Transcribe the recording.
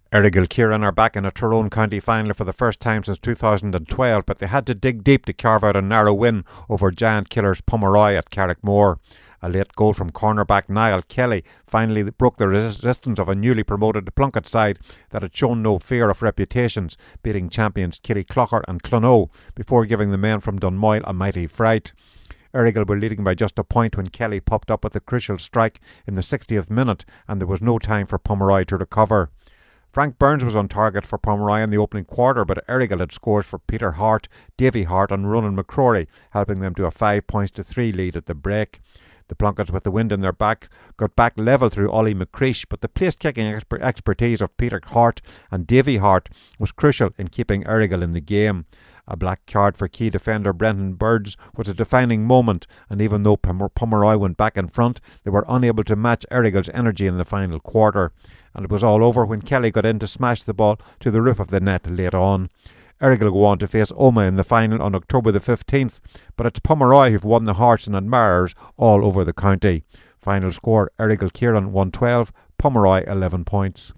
Errigal Kieran are back in a Tyrone County final for the first time since 2012, but they had to dig deep to carve out a narrow win over giant killers Pomeroy at Carrickmore. A late goal from cornerback Niall Kelly finally broke the resistance of a newly promoted Plunkett side that had shown no fear of reputations, beating champions Killyclougher and Clonoe before giving the men from Dunmoyle a mighty fright. Errigal were leading by just a point when Kelly popped up with a crucial strike in the 60th minute, and there was no time for Pomeroy to recover. Frank Burns was on target for Pomeroy in the opening quarter, but Errigal had scores for Peter Hart, Davy Hart and Ronan McCrory, helping them to a 5-3 lead at the break. The Plunketts, with the wind in their back, got back level through Ollie McCreesh, but the place-kicking expertise of Peter Hart and Davy Hart was crucial in keeping Errigal in the game. A black card for key defender Brendan Birds was a defining moment, and even though Pomeroy went back in front, they were unable to match Errigal's energy in the final quarter. And it was all over when Kelly got in to smash the ball to the roof of the net late on. Errigal go on to face Omagh in the final on October the 15th, but it's Pomeroy who've won the hearts and admirers all over the county. Final score: Errigal Kieran 112, Pomeroy 11 points.